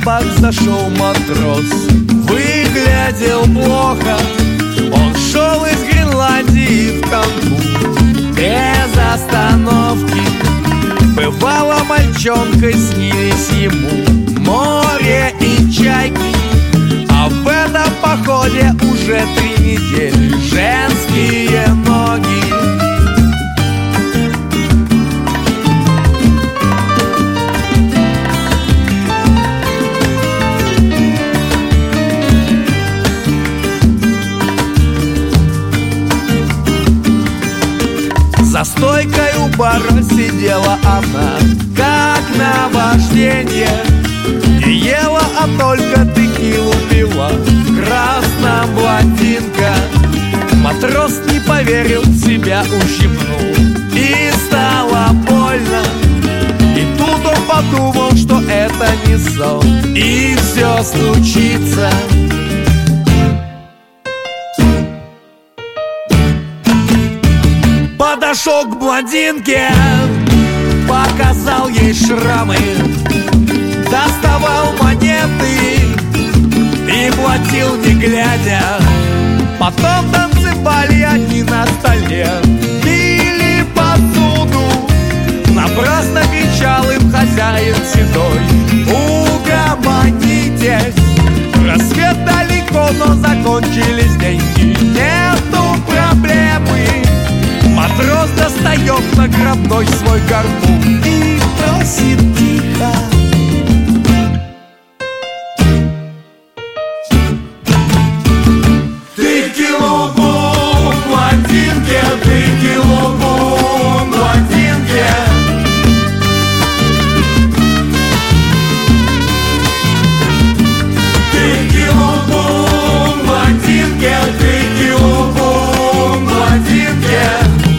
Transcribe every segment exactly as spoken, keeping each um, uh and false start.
бак зашел матрос. Выглядел плохо, он шел из Гренландии в Канкун без остановки. Бывало, мальчонкой снились ему море и чайки, а в этом походе уже три недели женские ноги. За стойкой у бара сидела она, как наваждение, не ела, а только текилу пила, красная блондинка. Матрос не поверил, себя ущипнул, и стало больно. И тут он подумал, что это не сон, и все случится. Подошел к блондинке, показал ей шрамы, доставал монеты и платил не глядя. Потом танцевали они на столе, пили посуду. Напрасно кричал им хозяин седой: угомонитесь, рассвет далеко, но закончились деньги, нету проблемы. Матрос достает наградной свой гарпун и просит тихо: ты килобун, блондинке, ты килобун, блондинке. Ты килобун, блондинке, ты килобун, блондинке.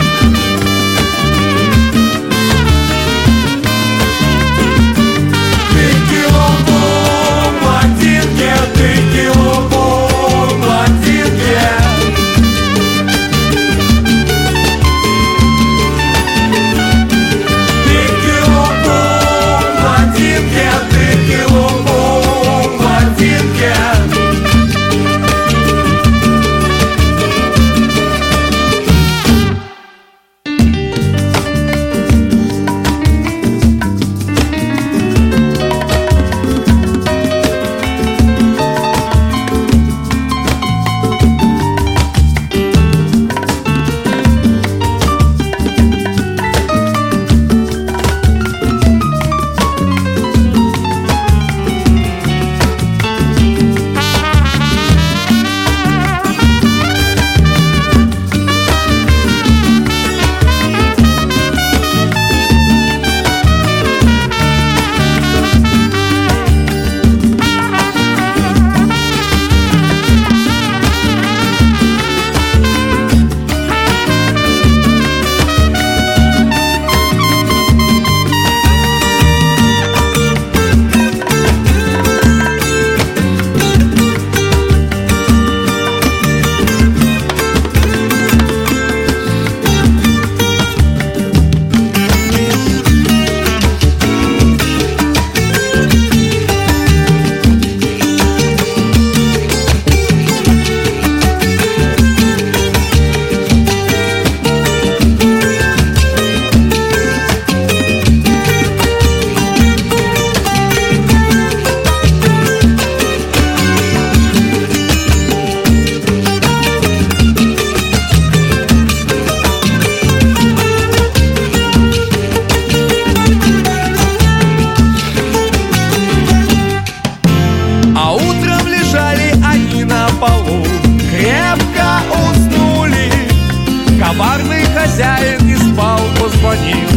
Коварный хозяин не спал, позвонил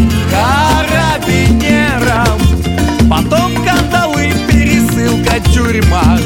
карабинерам. Потом кандалы, пересылка, тюрьма,